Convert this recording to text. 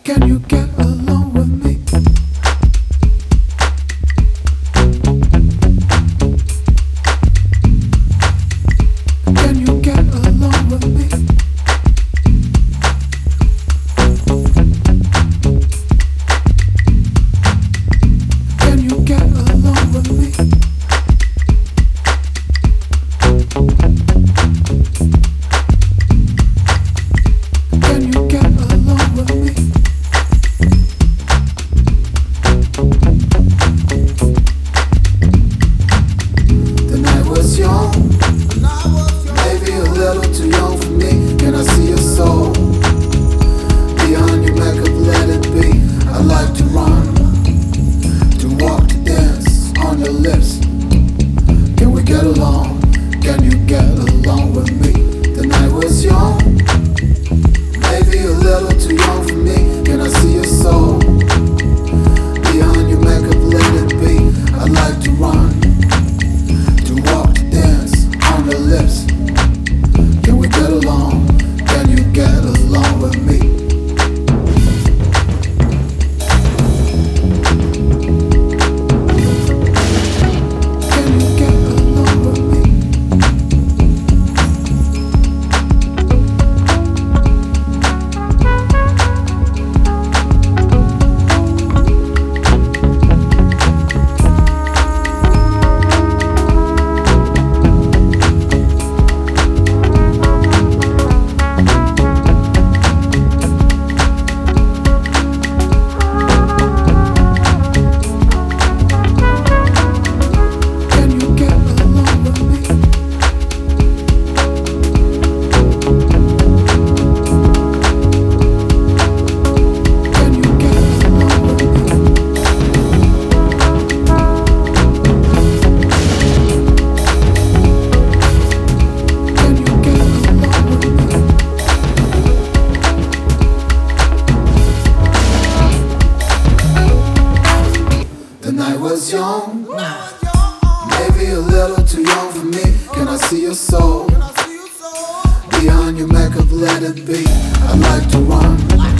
Can you get along with me? Can you get along with me? Can you get along with me? Can you get along with me? The night was young, maybe a little too young for me. Can I see your soul? Beyond your makeup, let it be. I like to run, to walk, to dance on your lips. Can we get along? Can you get along with me? The night was young, maybe a little too young for me. Can I see your soul? Beyond your makeup, let it be. I like to run, to walk, to dance on your lips. Can we get along? Can you get along with me? Can you get along with me? Can you get along with me? Can you get along with me? Can you get along with me? The night was young, maybe a little too young for me. Can I see your soul? Beyond your makeup, let it be. I like to run,